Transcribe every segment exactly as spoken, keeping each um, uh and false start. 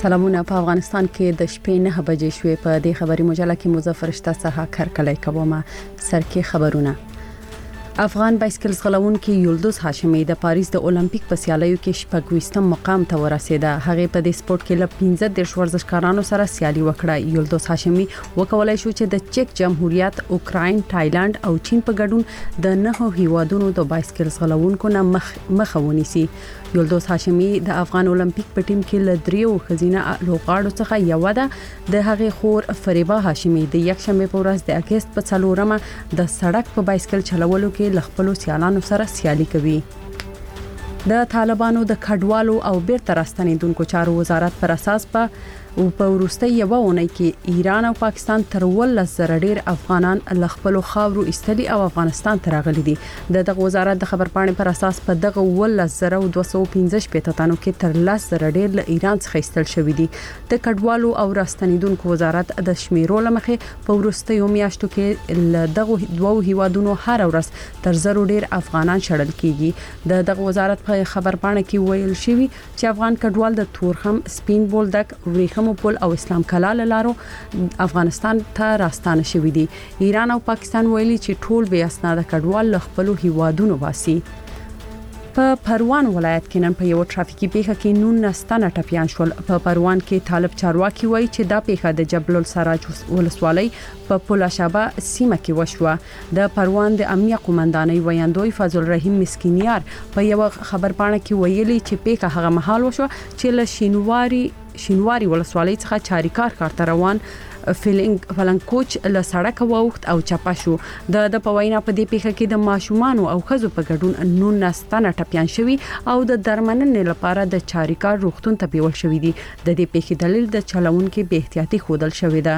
سلامونه. په افغانستان کې د شپې نه بجې شوې. په دې خبري مجله کې مظفر شتا څخه کړکلای کومه سرکې خبرونه. افغان بایسکل ځغلونکي یلدوز هاشمي د پاریس د اولمپیک په سیالیو کې شپږویشتم مقام ته ورسیده. هغه په دې سپورت کې ل پنځه دیرش ورزشکارانو سره سیالي وکړه. یلدوز هاشمي وکولای شو چې د چک جمهوریت، اوکراین، تایلند او چین په ګډون د نهو هیوادونو د بایسکل ځغلونکو نه مخ مخه ونیسي. یلدوز هاشمي د افغان اولمپیک په ټیم کې ل دریو خزینه لوغاړو څخه یو ده. د هغې خور فریبا هاشمي د یک شنبه په ورځ د اگست په څلورمه د سړک په بایسکل چلولو کې لخپلو سیالانو سره سیالي کوي. د طالبانو د کډوالو او بیرته راستنیدونکو چارو وزارت پر اساس په او په وروستي یو ونې کې ایران او پاکستان تر ولس زره ډیر افغانان لخپلو خاورو استلي او افغانستان ته راغلي دي. د دغه وزارت د خبرپاڼې پر اساس په دغه ولس زره او دوه سوه پنځه شپږ تنو کې تر لس زره ډیر له ایران څخه استل شوی دي. د کډوالو او راستنیدونکو وزارت د شمیرو لمخې په وروستي میاشتو کې دغه دوه هیوادونو هر ورځ تر زرو ډیر افغانان شړل کیږي. د دغه وزارت په خبرپاڼه کې ویل شوی چې افغان کډوال د تورخم، سپین بولدک، وریخم پل او اسلام کلال لارو افغانستان ته راستانه شوی دي. ایران او پاکستان ویلي چې ټول بې اسناده کډوال خپل هیوادونو واسي. په پروان ولایت کې نن په یو ټرافیکي پیښه کې نونس تنه ټپیان شول. په پروان کې طالب چارواکي وایي چې دا پیښه د جبل السراج ولسوالۍ په پولا شابه سیمه کې وشوه. د پروان د امنیه قومندانۍ ویاندوی فضل الرحیم مسکینیار په یو خبرپاڼه کې ویلي چې پیښه هغه مهال وشوه چې له شینواری شینواری ولسوالۍ څخه چاریکار کارته روان فلنګ فلنکوچ له سړک ووخت او چپا شو. د د پوینا په دې پیښه کې د ماشومان او خزو په ګډون نونس تنه ټپیان شوی او د درمننې لپاره د چاریکار روغتون ته پیول شوی دي. د دې پیښې دلیل د چلوونکو بے احتیاطي خودل شوی ده.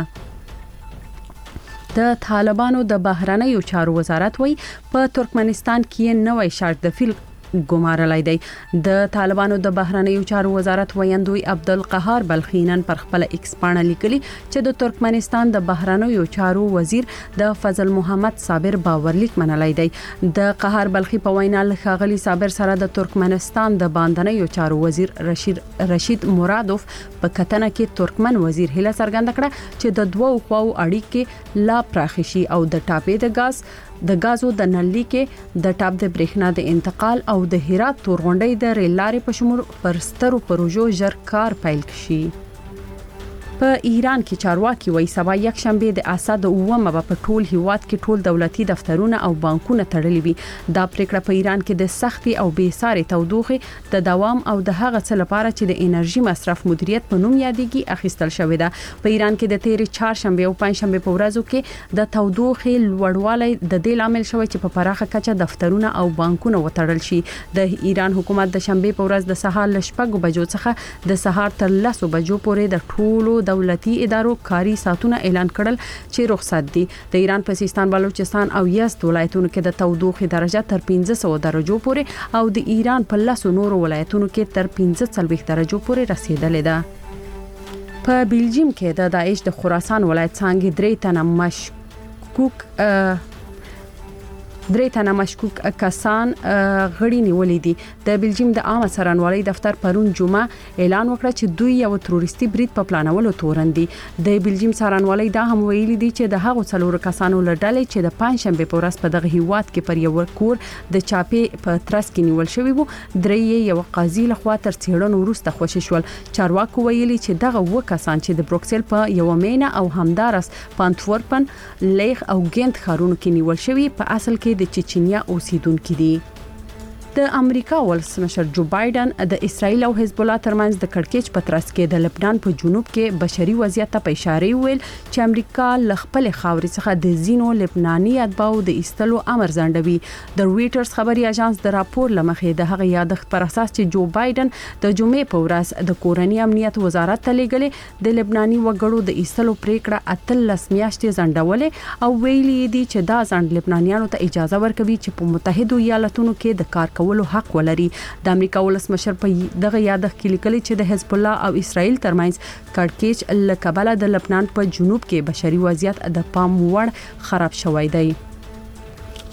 د طالبانو د بهرنیو چارو وزارت وایي په ترکمنستان کې نوې شرط د فیل ګمارلای دی. د طالبانو د بهرنیو چارو وزارت ویاندوی عبدالقهار بلخینن پر خپل ایکس باندې لیکلي چې د ترکمنستان د بهرنیو چارو وزیر د فضل محمد صابر باورلیک منلای دی. د قهار بلخی په وینا لخغلی صابر سره د ترکمنستان د باندنیو چارو وزیر رشید رشید مرادوف په کتنه کې ترکمن وزیر هله څرګنده کړه چې د دوو خواو اړیکې لا پراخشي او د ټاپې د غاز د غازو د نلي کې د ټاپ د برېښنا د انتقال او د هرات تورغونډۍ د ریل لارې په شمول پرسترو پروژو ژر کار پیل کړي. په ایران کې چارواکي وایي سبا یک شنبه د اسد اومه په ټول هیواد کې ټول دولتي دفترونه او بانکونه تړلي وي. دا پریکړه په ایران کې د سختي او بې ساري تودوخه د دوام او د هغه څه لپاره چې د انرژي مصرف مدیریت په نوم یادېږي اخیستل شوې ده. په ایران کې د تیرې چهارشنبه او پنځشنبه په ورځو کې د تودوخه لوړوالی د دې لامل شوی چې په پراخه کچه دفترونه او بانکونه وتړل شي. د ایران حکومت د شنبه په ورځ د سهار ل شپږ بجو څخه د سهار تر لسو بجو پورې د ټولو دولتي ادارو کاری ساعتونه اعلان کړل چې رخصت دي. د ایران په سیستان، بلوچستان او یزد ولایتونو کې د تودوخه درجه تر پنځه سوه درجو پورې او د ایران په لسو نورو ولایتونو کې تر پنځه څلوېښت درجو پورې رسیدلې ده. په بلجیم کې د داعش د خراسان ولایت څنګه درې تنه مشکوک درې تنه مشکوک کسان غړي نیولې دي. د بلجیم د عامه څارنوالۍ دفتر پرون جمعه اعلان وکړ چې دوی یو تروریستي برید په پلانولو تورن دي. د بلجیم څارنوالۍ دا هم ویلي دي چې د هغو څلورو کسانو لړډلې چې د پنځشنبه په ورځ په دغه هیواد کې پر یو کور د چاپې په ترڅ کې نیول شوی وو، درې یو قاضي لخوا تر څېړنو وروسته خوشی شول. چارواکو ویلي چې دغه و کسان چې د بروکسل په یو مینا او همدارس پانتورپن، لیغ او ګینت ښارونو کې نیول شوی په اصل کې د چچنیا اوسیدونکو دي. د امریکا ولسمشر جو بایدن د اسرایل او حزب الله ترمنځ د کړکېچ په ترڅ کې د لبنان په جنوب کې بشري وضعیت ته په اشاره ویل چې امریکا ل خپل خاورې څخه د زینو لبناني اتباعو د ایستلو امر ځنډوي. د رويټرز خبري اژانس د راپور لمخې د هغه یادښت پر اساس چې جو بایدن د جمعې په ورځ د کورنۍ امنیت وزارت ته لیږلې د لبناني وګړو د ایستلو پریکړه اتلس میاشتې ځنډولې او ویلي دي چې دا ځنډ لبنانیانو ته اجازه ورکوي چې په متحده ایالاتونو کې د کار کولو حق ولري. د امریکا ولسمشر په دغه یادښت کې لیکلي چې د حزب الله او اسرائیل ترمنځ کړکېچ له کبله د لبنان په جنوب کې بشري وضعیت د پام وړ خراب شوی دی.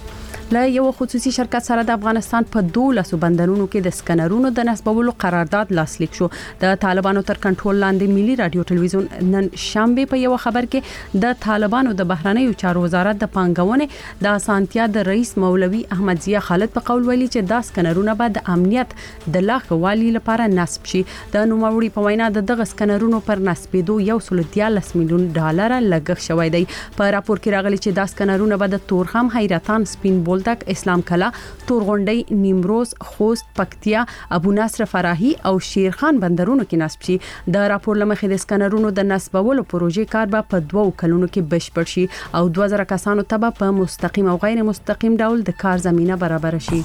له یو خصوصي شرکت سره د افغانستان په دولسو بندرونو کې د سکنرونو د نصبولو قرارداد لاسلیک شو. د طالبانو تر کنټرول لاندې ملي رادیو ټلویزیون نن شنبه په یو خبر کې د طالبانو د بهرنیو چارو وزارت د پانګونې د اسانتیا د رئیس مولوي احمد ضیا خالد په قول ویلي چې دا سکنرونه به د امنیت د لا خوالي لپاره نصب شي. د نوموړي په وینا د دغه سکنرونو پر نصبېدو یو سل دیارلس میلیون ډالر لګښت شوی دی. په راپور کې راغلي چې دا سکنرونه به د تورخم، حیرتان، سپین بولدک، اسلام کلا، تورغونډۍ، نیمروز، خوست، پکتیا، ابو نصر فراهي او شیرخان بندرونو کې نصب شي. د راپور لمخې د سکنرونو د نصبولو پروژې کار به په دوو کلونو کې بشپړ شي او دوه زره کسانو ته به په مستقیم او غیر مستقیم ډول د کار زمينه برابر شي.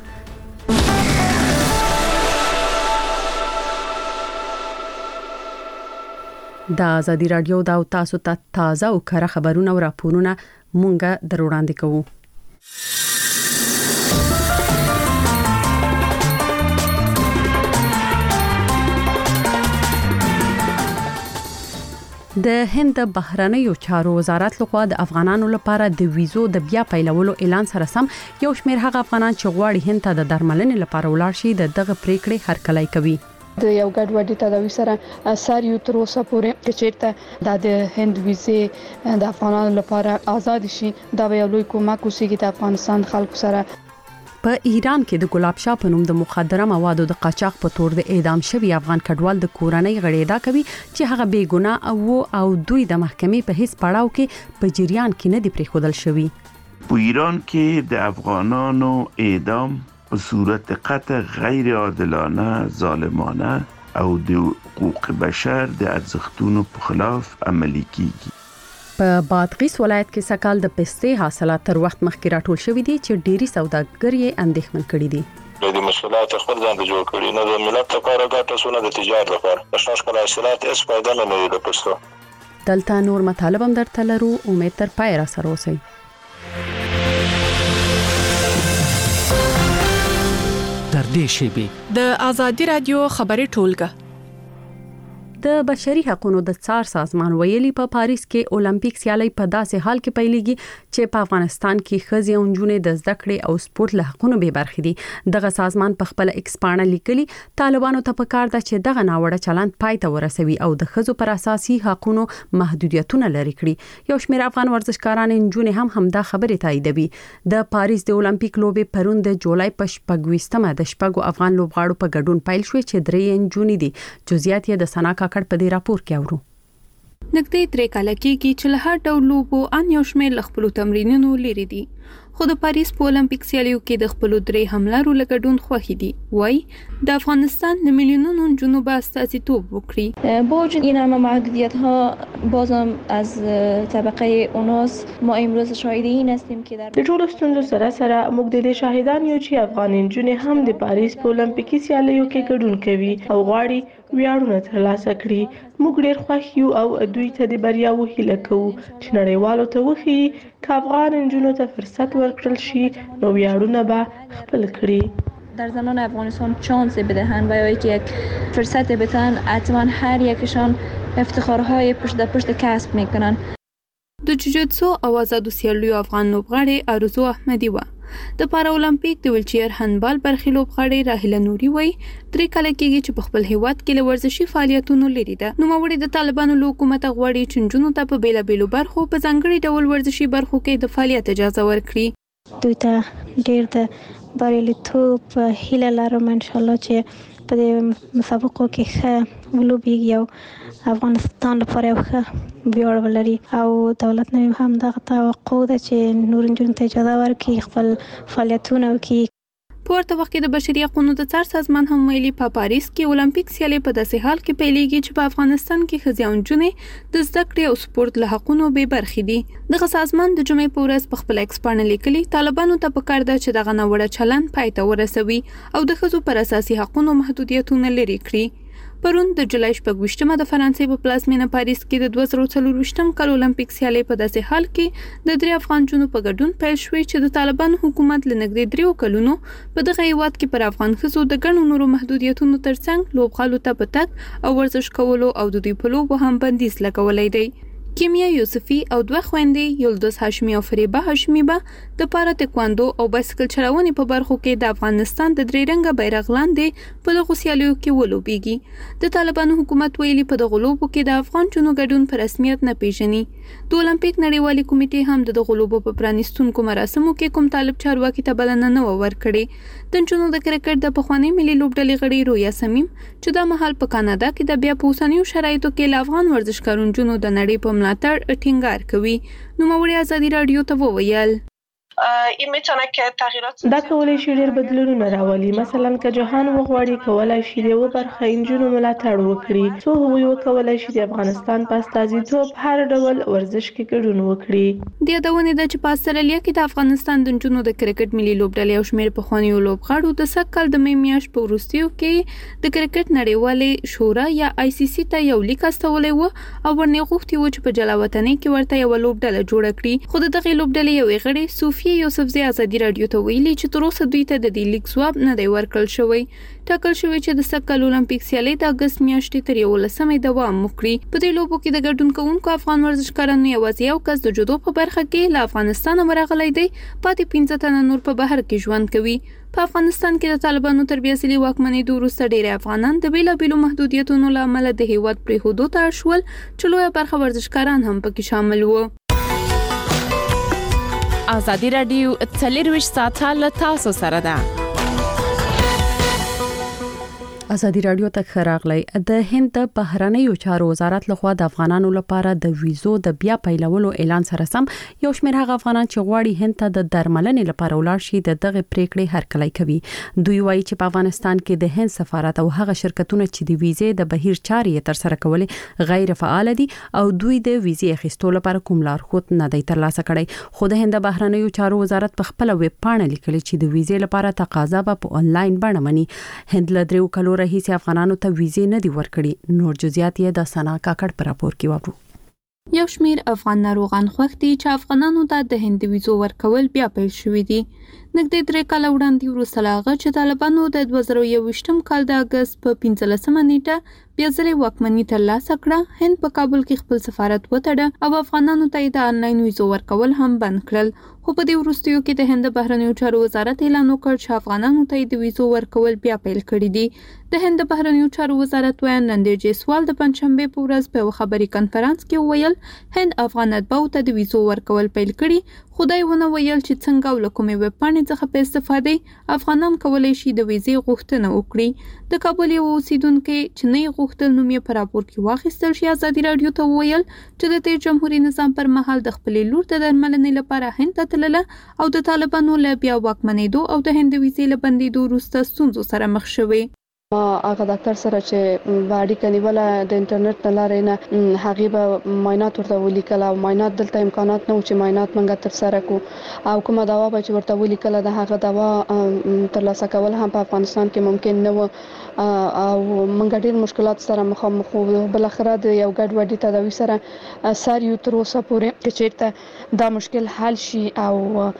د ازادي رادیو د تاسو ته تازه او کره خبرونه او راپورونه مونږه در وړاندې کوو. د هند بهرنیو چارو وزارت لخوا د افغانانو لپاره د ویزو د بیا پیلولو اعلان سره سم یو شمېر هغه افغانان چې غواړي هند ته د درملنې لپاره ولاړ شي د دغه پریکړې هرکلی کوي. د یو ګډوډي تداوی سره سار یو تر اوسه پورې چیرته د هند ویزه د افغانانو لپاره آزاد شي دا به یو لوی کومک وسیږي د افغانستان خلکو سره. په ایران کې د ګلاب شاه په نوم د مخدره موادو د قاچاق په تور د اعدام شوی افغان کډوال د کورنۍ غړي دا کوي چې هغه بې ګناه او او دوی د محکمې په هیڅ پړاو کې په جریان کې نه دی پریښودل شوی. په ایران کې د افغانانو اعدام په صورت قطع غیر عادلانه، ظالمانه او د حقوق بشر د ارزښتونو په خلاف عملي کیږي. په بادغیس ولایت کې سکهال د پستې حاصلات تر وخت مخکې راټول شوې دي چې ډيري سوداګر یې اندېښمن کړي دي. د مسؤلیت خپل ځان ته جوړ کړي نه د ملت لپاره ګټه سونه د تجارت لپاره نشاش کړه حاصلات اس پیدا نه لري د پستو. دلته نور مطالب هم درته لرو، امید تر پای را سره اوسئ. تر دې شیبې د ازادي رادیو خبري ټولګه د بشري حقوقو د څار سازمان ویلي په پاریس کې اولمپیک سیالي په داسې حال کې پیلېږي چې په افغانستان کې ښځې او نجونې د زده کړې او سپورت له حقوقو به برخې دي. دغه سازمان په خپل ایکس پاڼه لیکلي طالبانو ته پکار ده چې دغه ناوړه چلند پای ته ورسوي او د ښځو پر اساسي حقوقو محدودیتونه لري کړي. یو شمېر افغان ورزشکاران نجونې هم همدا خبرې تاییدوي. د پاریس د اولمپیک لوبې پرون د جولای په شپږویشتمه د شپږو افغان لوبغاړو په ګډون پیل شوې چې درې نجونې دي. جزئیات یې د سنا کاکړ په دې راپور کې اورو. نږدې درې کاله کېږي چې له هر ډول لوبو ان یو شمېر له خپلو تمرینونو لري دي، خو د پاریس په اولمپیک سیالیو کې د خپلو درې حملارو له ګډون خوښې دي. وای د افغانستان د میلیونونو نجونو به استازیتوب وکړي. با وجود این همه محدودیت ها بازم از طبقه اوناس ما امروز شاهد این هستیم که در د ټولو ستونزو سره سره موږ د دې شاهدان یو چې افغان نجونې هم د پاریس په اولمپیکي سیالیو کې ګډون کوي او غواړي ویاړونه ترلاسه کړي. موږ ډېر خوښ یو او دوی ته د بریاوو هیله کوو چې نړیوالو ته وښیي که افغان نجونو ته فرصت ورکړل شي نو ویاړونه به خپل کړي. در زنان افغانستان چانس بدهند و یا یک فرصت بدهند حتما هر یکشان افتخارهای پشت در پشت کسب میکنن. د جوجیتسو او آزادو سیالیو افغان لوبغاړې ارزو احمدي و د پارا اولمپیک د ویلچیر هندبال برخې لوبغاړې راهیله نوري وای درې کاله کېږي چې په خپل هیواد کې له ورزشي فعالیتونو لري ده. نوموړي د طالبانو له حکومت غواړي چې نجونو ته په بیلابیلو برخو په ځانګړي ډول ورزشي برخو کې د فعالیت اجازه ورکړي. دوی ته ډېر د بریالیتوب هیله لرم ان شاء الله چې په دې مسابقو کې ښه ولوبېږي او افغانستان لپاره یو ښه ویاړ ولري او دولت نه هم دغه توقع ده چې نور نجونو ته اجازه ورکړي خپل فعالیتونه وکړي. په ورته وخت کې د بشري حقوقو د څار سازمان هم ویلي په پا پاریس کې اولمپیک سیالي په داسې حال کې پیلېږي چې په افغانستان کې ښځې او نجونې د زده کړې او سپورت له حقونو بې برخې دي. دغه سازمان د جمعې په ورځ په خپل ایکس پاڼه لیکلي طالبانو ته پکار ده چې دغه ناوړه چلند پای ته ورسوي او د ښځو پر اساسي حقونو محدودیتونه لرې کړي. پرون د جولای شپږویشتمه د فرانسې په پلازمینه پاریس کې د دوه زره څلورویشتم کال اولمپیک سیالي په داسې حال کې د درې افغان نجونو په ګډون پیل شوې چې د طالبانو حکومت له نږدې دریو کلونو په دغه هیواد کې پر افغان ښځو د ګڼو نورو محدودیتونو ترڅنګ لوبغالو ته په تګ او ورزش کولو او د دوی په لوبو هم بندیز لګولی دی. کیمیا یوسفی او دوه خويندې یلدوز هاشمی او فریبه هاشمی به د پارا تکواندو او بایسکل چلونې په برخو کې د افغانستان د درې رنګه بیرغ لاندې په دغه سیالیو کې ولوبېږي. د طالبانو حکومت ویلي په دغه لوبو کې د افغان جنو ګډون په رسمیت نه پیژني. د اولمپیک نړیوالې کمیټې هم د دغه لوبو په پرانیستونکو مراسمو کې کوم طالب چارواکي ته بلنه نه ورکړې. د جنو د کرکټ د پخوانی ملي لوبډلې غړي رویا سمیم چې د مهال په کاناډا کې د بیا په اوسنیو شرایطو کې له افغان ورزشکارانو جنو د نړۍ په ملاتړ ټینګار کوي. نوموړي ازادي رادیو ته وویل دا کولای شي ډېر بدلونونه راولي. مثلا که جهان وغواړي کولای شي د یو برخه انجونو ملاتړ وکړي، څو هغوی وکولای شي د افغانستان په استازیتوب هر ډول ورزش کې ګډون وکړي. د یادونې ده چې په استرالیا کې د افغانستان د انجونو د کرکټ ملي لوبډلې او شمېر پخوانیو لوبغاړو د سږ کال د مې میاشت په وروستیو کې د کرکټ نړیوالې شورا یا آی سی سی ته یو لیک استولی و او ورنه غوښتي و چې په جلاوطنۍ کې ورته یو لوبډله جوړه کړي. خو د دغې لوبډلې یو غړي صوفي یوسفزی ازادي رادیو ته ویلي چې تر اوسه دوی ته د دې لیک ځواب نه دی ورکړل شوی. ټاکل شوی چې د سږ کال اولمپیک سیالۍ د اګست میاشتې تر یولسمې دوام وکړي. په دې لوبو کې د ګډون کوونکو افغان ورزشکارانو یوازې یو کس د جودو په برخه کې له افغانستانه ورغلی دی، پاتې پنځه تنه نور په بهر کې ژوند کوي. په افغانستان کې د طالبانو تر بیاسلي واکمنېدو وروسته ډېری افغانان د بېلابېلو محدودیتونو له امله د هېواد پرېښودو ته اړ شول چې لویه برخه ورزشکاران هم پکې شامل وو. ازادي رادیو څلورویشت ساعته له تاسو سره ده. ازادي رادیو ته خراغلی. د هند د بهرنیو چارو وزارت لخوا د افغانانو لپاره د ویزو د بیا پیلولو اعلان سره سم یو شمېر هغه افغانان چې غواړي هند ته د درملنې لپاره ولاړ شي د دغه پریکړې هرکلی کوي. دوی وایي چې په افغانستان کې د هند سفارت او هغه شرکتونه چې د ویزې د بهیر چارې تر سره کولې غیر فعال دي او دوی د ویزې اخیستو لپاره کوم لارښود نه دی ترلاسه کړی. خو د هند د بهرنیو چارو وزارت په خپل ویب پاڼه لیکلي چې د ویزې لپاره تقاضا به په انلاین بڼه مني. هند له دریو کلو رئیس افغانانو ته ویزې نه دی ورکړي. نور جزئیات یې د سنا کاکړ پر راپور کې وورو. یو شمیر افغان ناروغان خوښ دي چې افغانانو ته د هند ویزو ورکول بیا پیل شوې دي. نږدې درې کاله وړاندې وروسته له هغه چې طالبانو د دوه زره یوویشتم کال د اګست په پنځلسمه نیټه بیا ځلې واکمني ترلاسه کړه، هند په کابل کې خپل سفارت وتړه او افغانانو ته د آنلاین ویزو ورکول هم بند کړل. خو په دې وروستیو کې د هند بهرنیو چارو وزارت اعلان وکړ چې افغانانو ته د ویزو ورکول بیا پیل کړي دي. د هند بهرنیو چارو وزارت ویان نندر جیسوال د پنځشنبه په ورځ په یو خبري کانفرنس کې ویل هند افغان اتباعو ته د ویزو ورکول پیل کړي. خدای ونه ویل چې څنګه او کومې ویب پاڼې څخه په استفاده افغانان کولای شي د ویزې غوښتنه وکړي. د کابل یو اوسیدونکو چې نه غوښتل نوم یې په راپور کې واخیستل شي ازادي رادیو ته ویل چې د تیر جمهوریت نظام پر مهال د خپلې لور د درملنې لپاره هند ته تلله او د طالبانو له بیا واکمنېدو او د هند ویزې له بندېدو وروسته ستونزو سره مخ شوې. ما هغه ډاکټر سره چې باډي کنيوله د انټرنیټ نه لارې نه هغه به معاینات ورته ولیکل او معاینات دلته امکانات نه و چې معاینات منګه تر سره کو او کومه دوا به چې ورته ولیکل د هغه دوا ترلاسه کول هم په افغانستان کې ممکن نه و او منګه ډېر مشکلات سره مخامخ وو. بل اخره د یو ګډ وډي تداوی سره سر یو تر اوسه پورې چې چیرته دا مشکل حل شي او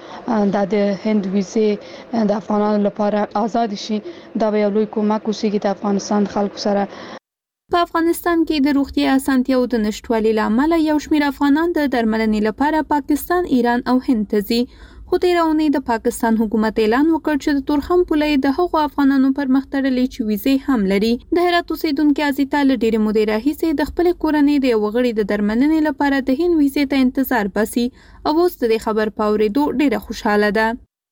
د هند ویزې د افغانانو لپاره آزاد شي دا به یو لوی کومک وسیږي د افغانستان خلکو سره. په افغانستان کې د روغتیا اسانتیاو د نشټوالي لامل یو شمېر افغانان د درملنې لپاره پاکستان، ایران او هند ته ځي. خو تیر اونۍ د پاکستان حکومت اعلان وکړ چې د تورخم پولې د هغو افغانانو پر مخ تړلې چې ویزې هم لري. د هرات اوسیدونکو ازیتا له ډېرې مودې راهیسې د خپلې کورنۍ د یو غړي د درملنې لپاره د هند ویزې ته انتظار باسي او اوس د دې خبر په اورېدو ډېره خوشحاله ده.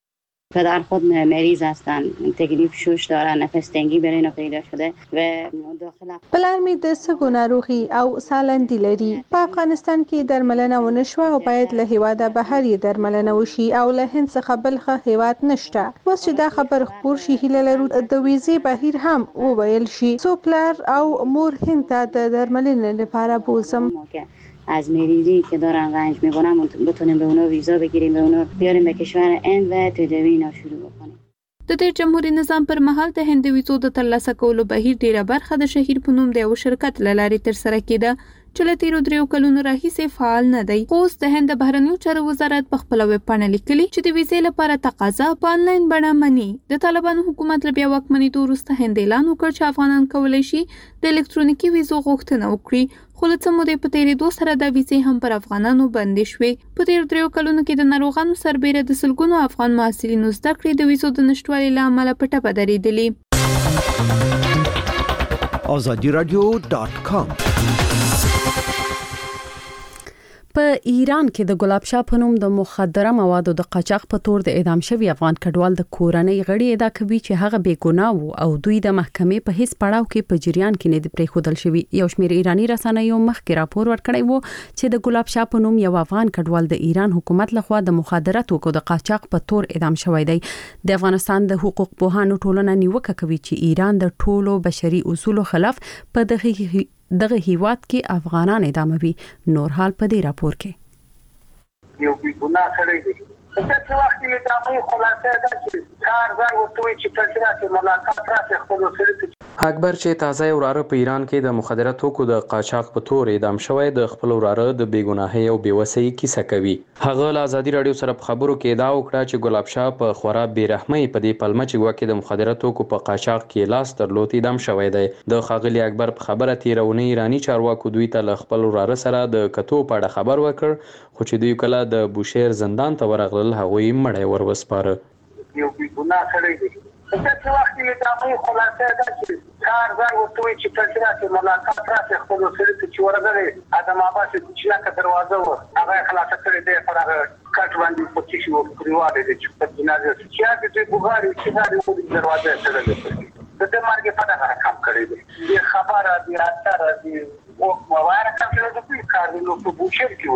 پدر خود مریض هستند، تکلیف شوش دارن، نفس تنگی برای اینا پیدا شده و داخل پلار می د سږو ناروغي او سالندی لري. په افغانستان کې درملنه ونشوه او باید له هیواده بهر یې درملنه وشي او له هند څخه بل ښه هیواد نشته. اوس چې دا خبر خپور شي هیله لرو د ویزې بهیر هم وویل شي څو پلار او مور هند ته د درملنې لپاره بوزم. از مریضی که دارن رنج میکنن بتونیم به اونا ویزا بگیریم، به اونا بیاریم به کشور هند و تداوی اینا شروع بکنیم. د تیر جمهوریت نظام پر مهال د هند ویزو د ترلاسه کولو بهیر ډیره برخه د شهیر په نوم د یو شرکت له لارې تر سره کېده چې له تیرو دریو کلونو راهیسې فعال نه دی. اوس د هند بهرنیو چارو وزارت په خپل ویب پاڼه لیکلي چې د ویزې لپاره تقاضا په انلاین بڼه مني. د طالبانو حکومت له بیا واکمنېدو وروسته هند اعلان وکړ چې افغانان کولی شي د الکترونیکي ویزو غوښتنه وکړي، خو له څه مودې په تېرېدو سره دا ویزې هم پر افغانانو بندې شوې. په تېرو دریو کلونو کې د ناروغانو سربیره د سلګونو افغان محصلینو زده کړې د ویزو د نشتوالي له امله په ټپه درېدلې. آزادی رادیو ډاټ کام. په ایران کې د ګلاب شاه په نوم د مخدره موادو د قاچاق په تور د اعدام شوی افغان کډوال د کورنۍ غړي ادعا کوي چې هغه بې ګناه وو او دوی د محکمې په هیڅ پړاو کې په جریان کې نه دی پریښودل شوی. یو شمېر ایرانی رسنیو مخکې راپور ورکړی وو چې د ګلاب شاه په نوم یو افغان کډوال د ایران حکومت لخوا د مخدره توکو د قاچاق په تور اعدام شوی دی. د افغانستان د حقوق پوهانو ټولنه نیوکه کوي چې ایران د ټولو بشري اصولو خلاف په دغه دغه هیواد کې افغانان اداموي. نور حال په دې راپور کې یو بي ګناه سړی دی. په څه وخت کې د امو خلاصه ده چې کار ځای ورته چې تاسو ملاقات راځي خپل سره. اکبر چې تازه وراره په ایران کې د مخدره توکو د قاچاق په تور اعدام شوی د خپل وراره د بیګناهۍ او بیوسۍ کیسه کوي. هغه له آزادي رادیو سره په خبرو کې ادعا وکړه چې ګلاب شاه په خورا بیرحمۍ په دې پلمه چې وکړي د مخدره توکو په قاچاق کې لاس درلود اعدام شوی دی. د ښاغلي اکبر په خبره تیرونی ایرانی چارواکو دوی ته له خپل وراره سره د کتو په اړه خبر ورکړ، خو چې دوی کله د بوشهر زندان ته ورغلل هغوی مړی ور وسپاره. یو بیګناه سړی دی. په څه وخت کې د امو خلاصه ده چې کار ځای ورته چې تاسو ملاقات راځي خپل سره چې ورغلي ادم آباد چې لاکه دروازه و هغه خلاصه کړې ده پر هغه کټ باندې په چې وو پریواله دي چې په جنازه چې د بوغاري چې د دروازه سره ده د دې مرګ په اړه کار کړی دی. خبره دی اثر دی او مواره کړل د دې کار نو په بوشر کې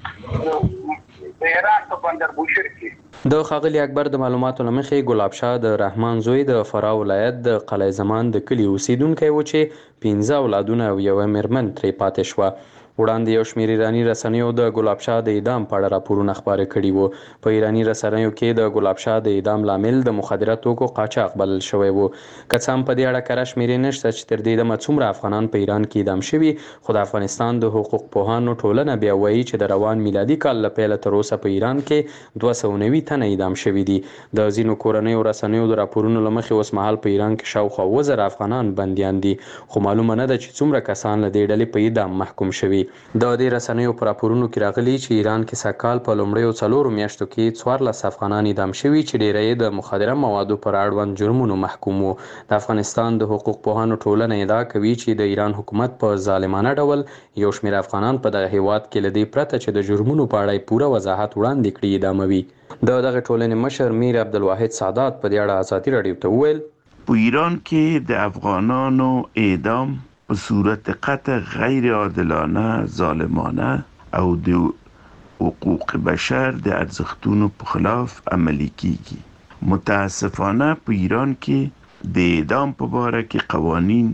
ودی د ایران په بندر بوشر کې. د ښاغلي اکبر د معلوماتو له مخې ګلاب شاه د رحمان زوی د فراه ولایت د قلعه زمان د کلي اوسیدونکی و چې پنځه اولادونه او یوه میرمن ترې پاتې شوه. وړاندې یو شمېر ایراني رسنیو د ګلاب شاه د اعدام په اړه راپورونه خپاره کړي وو. په ایراني رسنیو کې د ګلاب شاه د اعدام لامل د مخدره توکو قاچاق بلل شوی وو. که څه هم په دې اړه کره شمېرې نشته چې تر دې دمه څومره افغانان په ایران کې اعدام شوي، خو د افغانستان د حقوق پوهانو ټولنه بیا وایي چې د روان میلادي کال له پیله تر اوسه په ایران کې دوه سوه نوي تنه اعدام شوي دي. د ځینو کورنیو رسنیو د راپورونو له مخې اوس مهال په ایران کې شاوخوا اووه زره افغانان بندیان دي، خو معلومه نه ده چې څومره کسان له دې ډلې په اعدام محکوم شوي. د دې رسنیو په راپورونو کې راغلي چې ایران کې سږکال په لومړیو څلورو میاشتو کې څوارلس افغانان اعدام شوي چې ډیری یې د مخدره موادو پر اړوند جرمونو محکوم وو. د افغانستان د حقوق پوهانو ټولنه ادعا کوي چې د ایران حکومت په ظالمانه ډول یو شمېر افغانان په دغه هیواد کې له دې پرته چې د جرمونو په اړه پوره وضاحت وړاندې کړي اعداموي. د دغه ټولنې مشر میر عبدالواحد سادات په دې اړه آزادي رادیو ته وویل په ایران کې د افغانانو اعدام په صورت قطع غیر عادلانه، ظالمانه او د حقوق بشر د ارزښتونو په خلاف عملي کیږي. متاسفانه په ایران کې د اعدام په باره کې قوانین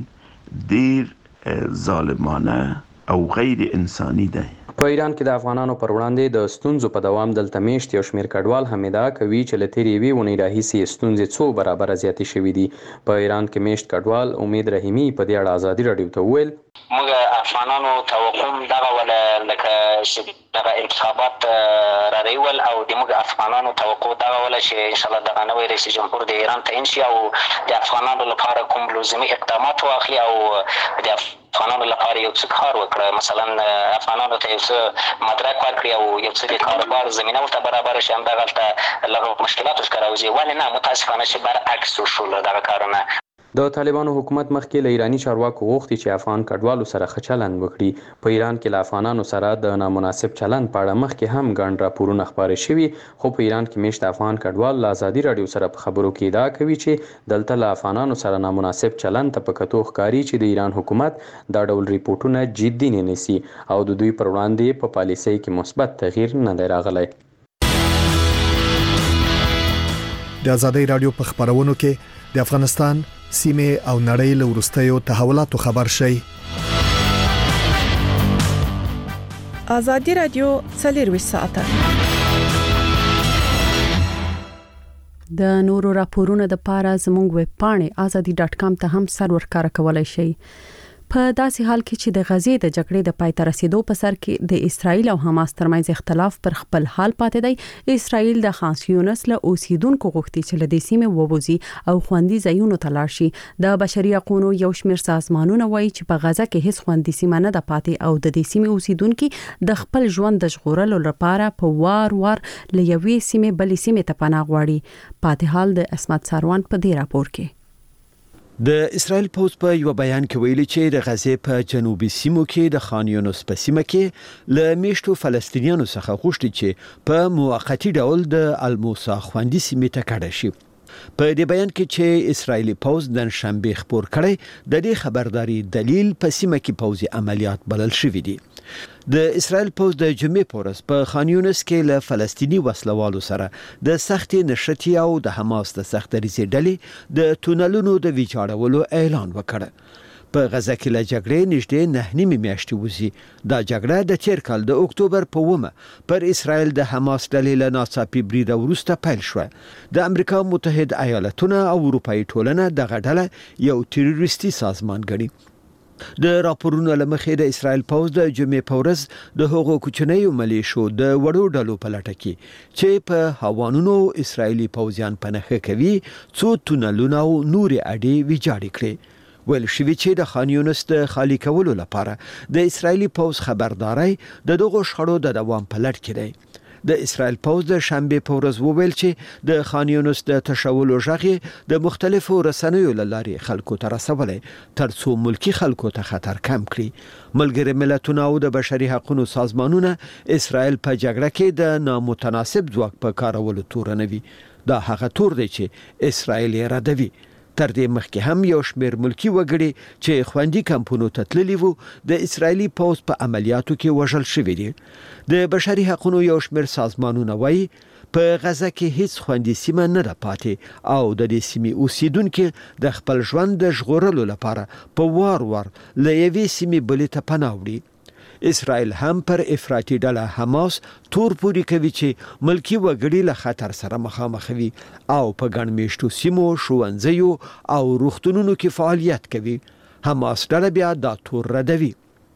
ډیر ظالمانه او غیر انساني دي. په ایران کې د افغانانو پر وړاندې د ستونزو په دوام دلته میشت یو شمېر کډوال هم ادعا کوي چې له تېرې یوې اونۍ راهیسې ستونزې څو برابره زیاتې شوي دي. په ایران کې میشت کډوال امید رحیمي په دې اړه آزادي رادیو ته وویل موږ افغانانو توقع دغه ولا لکه چې دغه انتخابات را ریول او د موږ افغانانو توقع دغه ولا چې ان شاء الله دغه نوی رئیس جمهور د ایران تعیین شي او د افغانانو لپاره کوم لازمي اقدامات واخلي او د افغانانو لپاره یو څه کار وکړي، مثلا افغانانو ته یو څه مدرک ورکړي او یو څه د کاروبار زمینه ورته برابر شي. همدغلته لږ مشکلات ښکاره وځي، ولې نه متاسفانه چې برعکس وشول دغه کارونه. د طالبانو حکومت مخکې له ایرانی چارواکو غوښتي چې افغان کډوالو سره ښه چلند وکړي. په ایران کې له افغانانو سره د نامناسب چلند په اړه مخکې هم ګڼ راپورونه خپاره شوي، خو په ایران کې میشت افغان کډوال له آزادي رادیو سره په خبرو کې ادعا کوي چې دلته له افغانانو سره نامناسب چلند ته په کتو ښکاري چې د ایران حکومت دا ډول ریپورټونه جدي نه نیسي او د دوی پر وړاندې په پالیسۍ کې مثبت تغییر نه دی راغلی. د آزادي رادیو په خبرونو کې د افغانستان سیمه او نړۍ له وروستیو تحولاتو خبر شي. آزادي رادیو څلور ساعته د نورو راپورونو د پاره زموږ ویب پاڼه azadi ډاټ کام ته هم سر ورکاره کولای شئ. په داسې حال کې چې د غزې د جګړې د پای ته رسیدو په سر کې د اسرایل او حماس ترمنځ اختلاف پر خپل حال پاتې دی. اسرایل د خان یونس له اوسیدونکو غوښتي چې له دې سیمې ووځي او خوندي ځایونو ته لاړ شي. د بشري حقوقو یو شمېر سازمانونه وایي چې په غزه کې هیڅ خوندي سیمه نه ده پاتې او د دې سیمې اوسیدونکو د خپل ژوند د ژغورلو لپاره په وار وار له یوې سیمې بلې سیمې ته پناه غواړي. پاتې حال د اسمت ساروان په دې راپور کې. د اسرائیل پوز په یو بیان کې ویلي چې د غزې په جنوبي سیمو کې د خان یونس په سیمه کې له میشتو فلسطینیانو څخه غوښتي چې په موقتی ډول د الموسا خوندي سیمې ته کډه شي. په دې بیان کې چې اسرائیلي پوز د شنبه خبر کړي د دې خبرداري دلیل په سیمه کې پوزي عملیات بلل شوې دي. د اسرائیل پوز د جمعې پورس په خان یونس کې له فلسطینی وسلوالو سره د سختي نشټي او د حماس د سخت ریزي ډلې د تونلونو د ویجاړولو اعلان وکړ. په غزه کې له جګړې نږدې نه نیمه میاشتې وځي. دا جګړه د تیر کال د اکتوبر په اومه پر اسرائیل د حماس ډلې له ناڅاپي برید وروسته پیل شو. د امریکا متحده ایالاتونو او اروپאי ټولنه دغه ډله یو تروریستي سازمان ګڼي. د راپورونو لمخې د اسرائیل پوز د جمعې پورز د هغو کوچنیو ملیشو د وړو ډلو په لټه کې چې په هوانونو اسرائیلي پوزیان پنهخه کوي څو تونلونه او نوري اډې ویجاړ کړي. ویل شوی چې د خان یونس د خالی کولو لپاره د اسرائیلي پوز خبرداري د دغو شخړو د دوام په لټ کې دی. د اسرائیل پوز د شنبه په ورځ وویل چې د خان یونس د تشولو ژغې د مختلفو رسنیو لارې خلکو ته رسولې ترڅو ملکی خلکو ته خطر کم کړي. ملګری ملتونه او د بشري حقوقو سازمانونه اسرائیل په جګړه کې د نامتناسب ځواک په کارولو تورنوي. دا هغه تور دی چې اسرائیل یې ردوي. تر دې مخکې هم یو شمېر ملکی وګړي چې خوندي کمپونو ته تللي وو د اسرائیلي پوز په عملیاتو کې وژل شوي دي. د بشري حقوقو یو شمېر سازمانونه وایي په غزه کې هیڅ خوندي سیمه نه ده پاتې او د دې سیمې اوسیدونکو د خپل ژوند د ژغورلو لپاره په وار وار له یوې سیمې بلې ته پناه وړي. اسرائیل هم پر افراطي ډله حماس تور پوري کوي چې ملکی وګړي له خطر سره مخامخ وي او په ګڼ میشتو سیمو ښوونځیو او روغتونونو کې فعالیت کوي. حماس ډله بیا دا تور ردوي.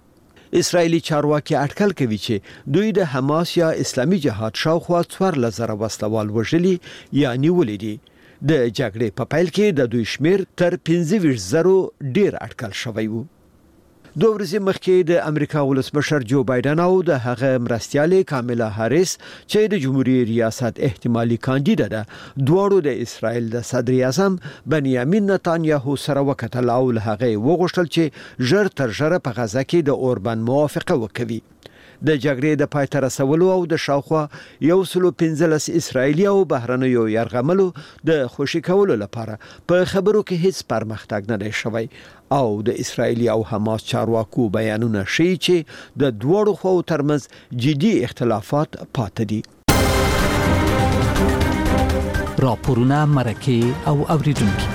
اسرائیلي چارواکي اټکل کوي چې دوی د حماس یا اسلامي جهاد شاوخوا څوارلس زره وسلوال وژلي یا نیولي دي. د جګړې په پیل کې د دوی شمیر تر پنځه ویشت زره ډیر اټکل شوی وو. دوه ورځې مخکې د امریکا ولسمشر جو بایدن او د هغه مرستیالې کاملا هاریس چې د جمهوریت ریاست احتمالي کاندیدا ده دواړو د اسرائیل د صدر اعظم بنیامین نتانیاهو سره وکتل او له هغه وغوښتل چې ژر تر ژره په غزه کې د اوربان موافقه وکړي. د جګړې د پای ته رسولو او د شاوخوا یو سلو پنځلس اسرائیلي او بهرنیو یرغملو د خوشی کولو لپاره په خبرو کې هیڅ پرمختګ نه دی شوی او د اسرائیلي او حماس چارواکو بیانونه ښیي چې د دوړو خو ترمنځ جدي اختلافات پاتې دي. راپورونه مرکه او اوریدونکو.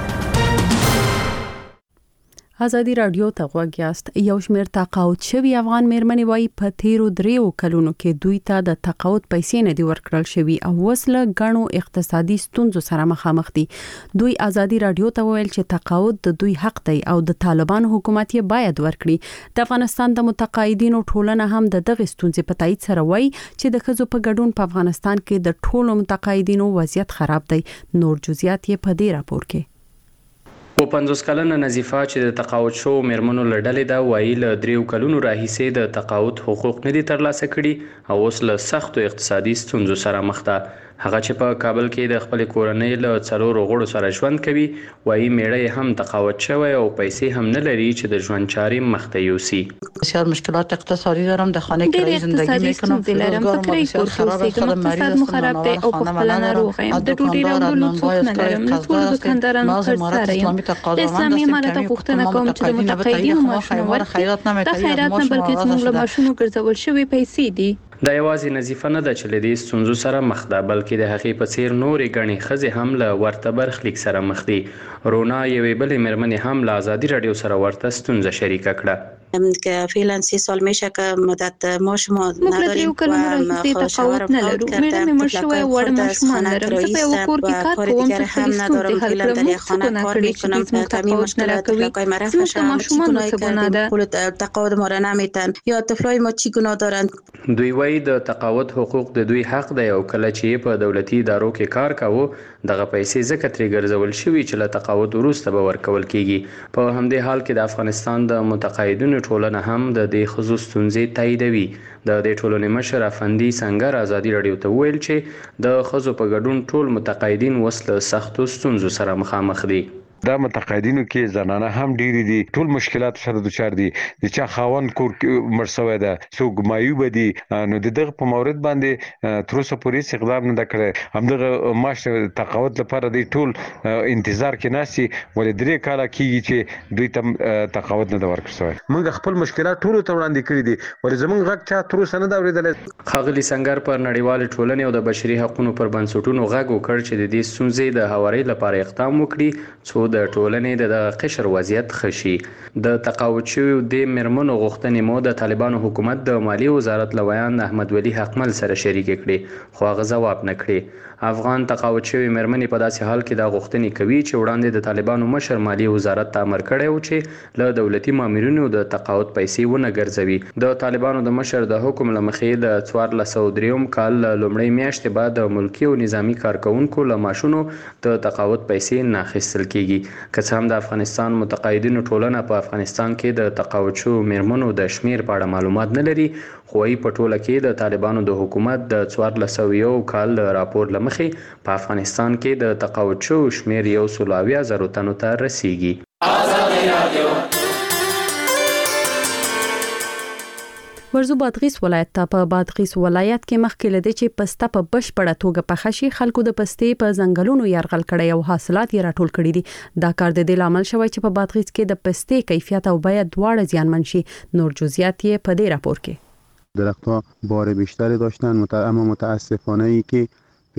ازادي رادیو ته غوږ یاست. یو شمېر تقاعد شوي افغان میرمنې وایي په تیرو دریو کلونو کې دوی ته د تقاعد پیسې نه دي ورکړل شوي او وسله غنو اقتصادي ستونزو سره مخامخ دي. دوی ازادي رادیو ته ویل چې تقاعد د دوی حق دی او د طالبان حکومت یې باید ورکړي. د افغانستان د متقاعدینو ټولنه هم د دغه ستونزې په تایید سره وایي چې د ښځو په ګډون په افغانستان کې د ټولو متقاعدینو وضعیت خراب دی. نور جزئیات یې په دې راپور کې. په پنځوس کلنه نظیفه چې د تقاعد شو میرمنو لړلې دا وایي له دریو کلونو راهیسې د تقاعد حقوق نه دي ترلاسه کړي او اوس له سختو اقتصادي ستونزو سره مخ ده. هغه چې په کابل کې د خپل کورنۍ له څلورو غړو سره ژوند کوي وایي میړه هم تقاعد شوی او پیسې هم نه لري چې د ژوند چارې مخ ته یوسي. بسیار مشکلات اقتصادی دارم، در خانه کرایه زندگی میکنم، فرودگاه بسیار خراب است، خودم مریض هستم، او په خپل ناروغ یم، د ډوډۍ راوړلو څوک نه لرم، له ټولو دکاندارانو قرض سره یم. د اسلامي امارت غوښتنه کوم چې د متقاعدینو معاشونه ورکړي. دا خیرات نه بلکې زموږ له معاشونو ګرځول شوي پیسې دي. دا یوازې نظیفه نه ده چې له دې ستونزو سره مخ ده، بلکې د هغې په څیر نورې ګڼې ښځې هم له ورته برخلیک سره مخ دي. رونا یوې بلې مېرمنې هم له ازادي راډیو سره ورته ستونزه شریکه کړه. که فعلا سی سال میشه که مدت ما شما نداریم و تقاوت نلرو. میرم مشروع وارد مشروع ندارم. زه په یو کور کې کار کوم چې خپل ستونزې حل کړم. در خانه کار میکنم تامین مشکلات طفلای ما را فشارم چگونه تقاعد ما را نمیتن یا طفلای ما چی گناه دارند. دوی وایي د تقاعد حقوق د دوی حق دی او کله چې په دولتي ادارو کې کار کاوه دغه پیسې ځکه ترې ګرځول شوي چې له تقاعد وروسته به ورکول کیږي. په همدې حال کې د افغانستان د متقاعدینو ټولنه هم د دې ښځو ستونزې تاییدوي. د دې ټولنې مشر افندي سنگر ازادي راډیو ته وویل چې د ښځو په ګډون ټول متقاعدین اوس له سختو ستونزو سره مخامخ دي. دا متقاعدینو کې زنانه هم ډېری دي، ټول مشکلات سره دوچار دي. د چا خاوند کور مړ شوی ده، څوک معیوب دي، نو د دغه په مورد باندې تر اوسه پورې اقدام نه کړی. همدغه معاش تقاعد لپاره دی ټول انتظار کې ناسي، ولې درې کاله کېږي چې دوی ته تقاعد نه ورکړل شوی. موږ خپل مشکلات ټول ته وړاندې کړي دي، ولې زموږ غږ چا تر اوسه نه دا اورېدلی. ښاغلي سنگر پر نړیوالې ټولنې او د بشري حقوقو پر بنسټونو غږ وکړ چې د دې ستونزې د هواري لپاره اقدام وکړي څو د ټولنې د قشر وضعیت ښه شي. د تقاعد شویو دې مېرمنو غوښتنې مو د طالبانو حکومت د مالیې وزارت له ویان احمد ولي حقمل سره شریکې کړې، خو هغه ځواب نه کړې. افغان تقاعد شوی مېرمنې په داسې حال کې دا غوښتنې کوي چې وړاندې د طالبانو مشر مالیې وزارت ته امر کړی و چې له دولتي مامورینو د تقاعد پیسې ونه ګرځوي. د طالبانو د مشر د حکم له مخې د څوارلس سوه درېیم کال لومړۍ میاشتې بعد د ملکي او نظامي کارکوونکو له معاشونو د تقاعد پیسې نه اخیستل کېږي. که څه هم د افغانستان متقاعدینو ټولنه په افغانستان کې د تقاعد شوو مېرمنو د شمیر په اړه معلومات نه لري، خو وايي په ټوله کې د طالبانو د حکومت د څوارلس سوه یو کال راپور له مخې په افغانستان کې د تقاعد شوو شمیر یو سل اویا زرو تنو ته رسیږي. ورزو بادغیس ولایت ته په بادغیس ولایت کې مخکې لدی چې پسته په بشپړه توګه پخه شي، خلکو د پستې په ځنګلونو یرغل کړي او حاصلات یې راټول کړي دي. دا کار د دې لامل شوی چې په بادغیس کې د پستې کیفیت او بیه دواړه زیانمن شي. نور جزئیات یې په دې راپور کې. درختها بار بیشتری داشتن مت... اما متاسفانه ای که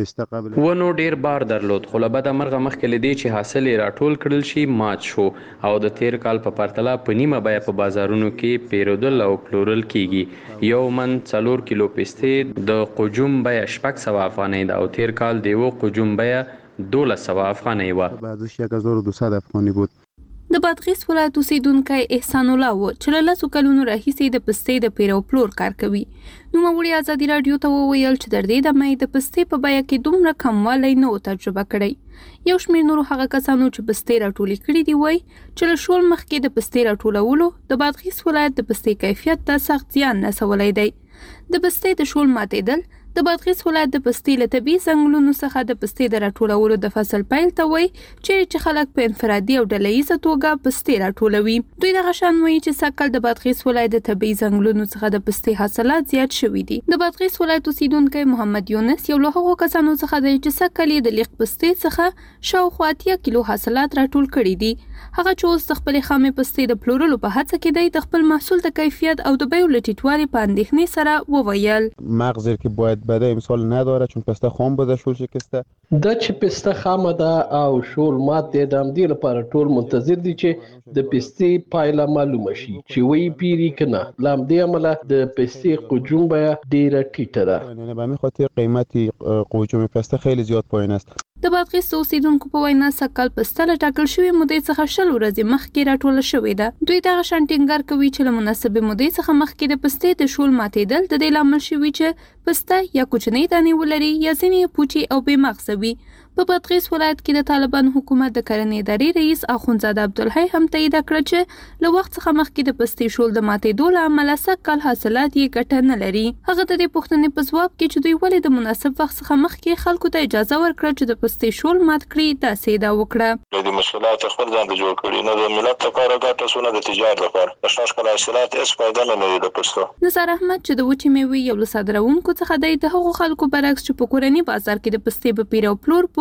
ونو ډیر بار درلود، خو له بده مرغه مخکې له دې چې حاصل یې راټول کړل شي مات شو او د تیر کال په پرتله په نیمه بیه په بازارونو کې پیرودل او پلورل کیږي. یو من څلور کیلو پستې د قجوم بیه شپږ سوه افغانۍ ده او تیر کال د یو قجوم بیه دولس سوه افغانۍ وه. بعدش یک هزار و دویست افغانی بود. د بادغیس ولایت اوسیدونکی احسان الله و چې له لسو کلونو راهیسې د پستې د پیر او پلور کار کوي. نوموړي ازادي راډیو ته وویل چې تر دې دمه د پستې په بیه کې دومره کموالی نه و تجربه کړی. یو شمېر نورو هغه کسانو چې پستې راټولې کړي دي وایي چې له شول مخکې د پستې راټولولو د بادغیس ولایت د پستې کیفیت ته سخت زیان رسولی دی. د پستې د شول ماتېدل د بادغیس ولایت د پستې له طبیعي ځنګلونو څخه د پستې د راټولولو د فصل پیل ته وایي چې خلک په انفرادي او ډلهییزه توګه پستې راټولوي. دوی دغه شان وایي چې سږکال د بادغیس ولایت د طبیعي ځنګلونو څخه د پستې حاصلات زیات شوي دي. د بادغیس ولایت اوسیدونکی محمد یونس یو له هغو کسانو څخه دی چې سږکال یې د لیق پستې څخه شاوخوا اتیا کیلو حاصلات راټول کړي دي. هغه چې اوس د خپلې خامې پستې د پلورلو په هڅه کې دی، د خپل محصول د کیفیت او د بیو له ټیټوالي په اندېښنې سره وویل. مغزی که باید بده امسال نداره چون پسته خام بوده شول شکسته. دا چې پسته خامه ده او شول مات دی، د همدې لپاره ټول منتظر دي چې د پستې پایله معلومه شي چې وایي پیري که نه. له همدې امله د پستې قجوم بیه ډېره ټیټه ده. به همین خاطر قیمت قجوم پسته خیلی زیاد پایین است. د بادغیس اوسیدونکو په وینا سږکال پسته له ټاکل شوې مودې څخه شل ورځې مخکې راټوله شوې ده. دوی دغه شان ټینګار کوي چې له مناسبې مودې څخه مخکې د پستې د شول ماتېدل د دې لامل شوي چې پسته یا کوچنۍ دانې ولري یا ځینې پوچې او بې مغزه وي. په بادغیس ولایت کې د طالبان حکومت د کرنې ادارې رئیس اخوندزاده عبدالحی هم تایید کړه چې له وخت څخه مخکې د پستې شول د ماتېدو له امله سږکال حاصلات یې ګټه نه لري. هغه د دې پوښتنې په ځواب کې چې دوی ولې د مناسب وخت څخه مخکې خلکو ته اجازه ورکړه چې د پستې شول مات کړي داسې دا وکړه. د مسؤلیت خپل ځان ته جوړ کړي، نه د ملت لپاره ګټه سونه د تجارت لپاره. د شاش کله حاصلات هیڅ فایده نه لري د پستو. نثار احمد چې د وچې میوې یو له صادروونکو څخه دی، د هغو خلکو برعکس چې په کورني بازار کې د پستې په پیر او پلور بوخت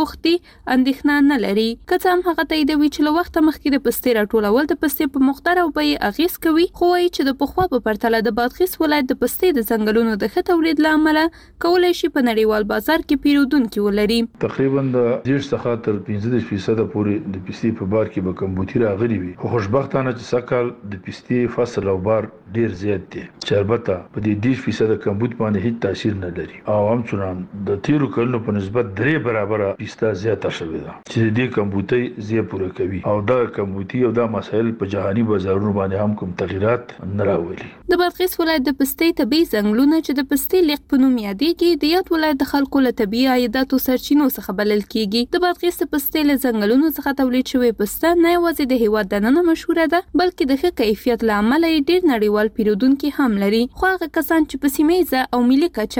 روغتي اندېښنه نه لري. که څه هم هغه تاییدوي چې له وخته مخکې د پستې راټولول د پستې په مقدار او بیې اغېز کوي، خو وایي چې د پخوا په پرتله د بادغیس ولایت د پستې د ځنګلونو د ښه تولید له امله کولی شي په نړیوال بازار کې پیرودونکي ولري. تقریبا د دېرش څخه تر پنځه دېرش فیصد پورې د پستې په بار کې به کمبودي راغلي وي، خو خوشبختانه چې سکهال د پستې فصل او بار ډیر زیات دی چې البته په دې دېرش فیصد کمبود باندې هیڅ تاثیر نه لري او همچنان د تیرو کلونو په نسبت درې برابره پسته زیاته شوې ده چې دې کمبودي زیات پوره کوي او دا کمبودي او دا مسایل په جهاني بازارونو باندې هم کوم تغیرات نه راولي. د بادغیس ولایت د پستې طبي ځنګلونه چې د پستې لیق په نوم یادېږي د یاد ولایت د خلکو له طبي عایداتو سرچینو څخه بلل کیږي. د بادغیس د پستې له ځنګلونو څخه تولید شوی پسته نه یوازې د هیواد دننه مشهوره ده بلکې د ښه کیفیت له امله ډیر نړیوال پیرودونکي هم لري. خو هغه کسان چې په سیمه ییزه او ملي کچه